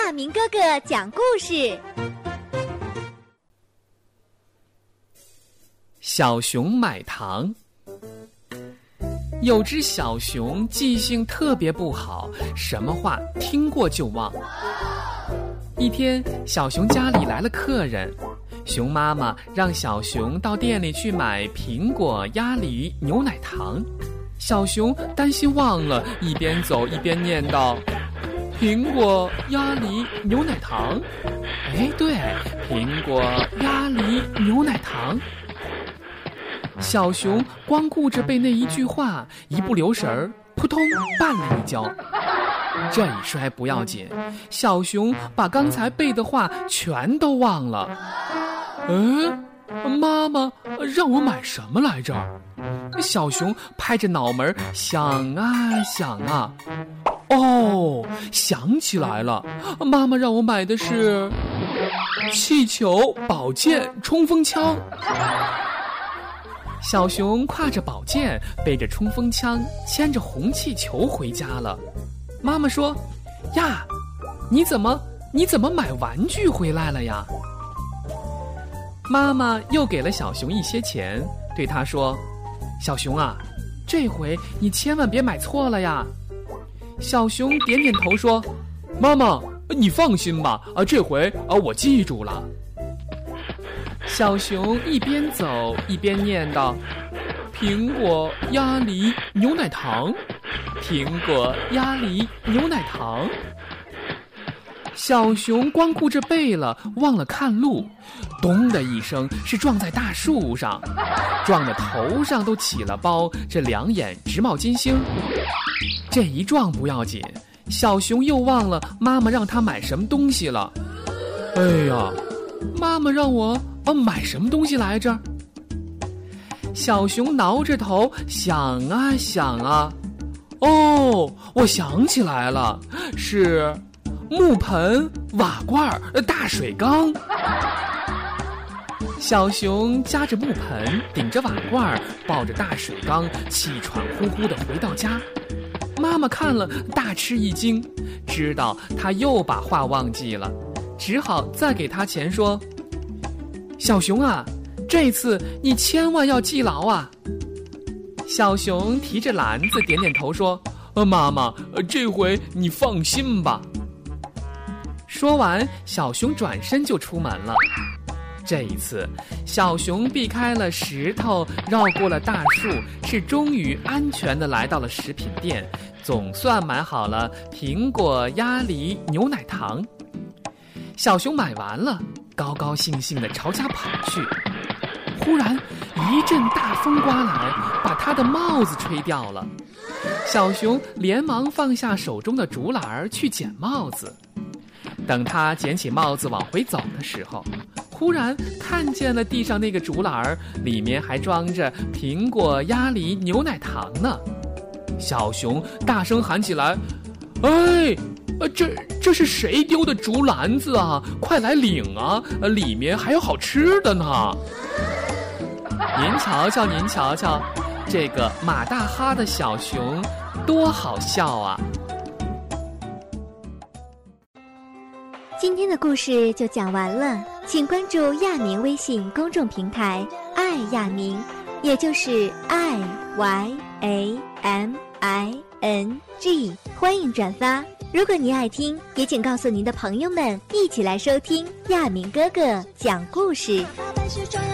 亚明哥哥讲故事。 小熊买糖。有只小熊记性特别不好，什么话听过就忘。一天，小熊家里来了客人，熊妈妈让小熊到店里去买苹果、鸭梨、牛奶糖。小熊担心忘了，一边走一边念叨：苹果、鸭梨、牛奶糖。哎，对，苹果、鸭梨、牛奶糖。小熊光顾着背那一句话，一不留神儿，扑通绊了一跤。这一摔不要紧，小熊把刚才背的话全都忘了。妈妈让我买什么来着？小熊拍着脑门想啊想啊，哦，想起来了，妈妈让我买的是气球、宝剑、冲锋枪。小熊挎着宝剑，背着冲锋枪，牵着红气球回家了。妈妈说：呀，你怎么买玩具回来了呀？妈妈又给了小熊一些钱，对他说：小熊啊，这回你千万别买错了呀。小熊点点头说：妈妈，你放心吧，这回我记住了。小熊一边走一边念叨：苹果、鸭梨、牛奶糖，苹果、鸭梨、牛奶糖。小熊光顾着背了，忘了看路，咚的一声是撞在大树上，撞得头上都起了包，这两眼直冒金星。这一撞不要紧，小熊又忘了妈妈让他买什么东西了。哎呀，妈妈让我买什么东西来着？小熊挠着头想啊想啊，哦，我想起来了，是木盆、瓦罐、大水缸。小熊夹着木盆，顶着瓦罐，抱着大水缸，气喘呼呼地回到家。妈妈看了大吃一惊，知道他又把话忘记了，只好再给他钱说：小熊啊，这次你千万要记牢啊。小熊提着篮子点点头说：妈妈，这回你放心吧。说完，小熊转身就出门了。这一次，小熊避开了石头，绕过了大树，是终于安全地来到了食品店，总算买好了苹果、鸭梨、牛奶糖。小熊买完了，高高兴兴地朝家跑去。忽然一阵大风刮来，把他的帽子吹掉了。小熊连忙放下手中的竹篮去捡帽子。等他捡起帽子往回走的时候，忽然看见了地上那个竹篮，里面还装着苹果、鸭梨、牛奶糖呢。小熊大声喊起来：哎，这是谁丢的竹篮子啊？快来领啊！里面还有好吃的呢。您瞧瞧，您瞧瞧，这个马大哈的小熊多好笑啊！ 今天的故事就讲完了，请关注亚明微信公众平台爱亚明，也就是IYAMING， 欢迎转发。如果您爱听，也请告诉您的朋友们一起来收听亚明哥哥讲故事。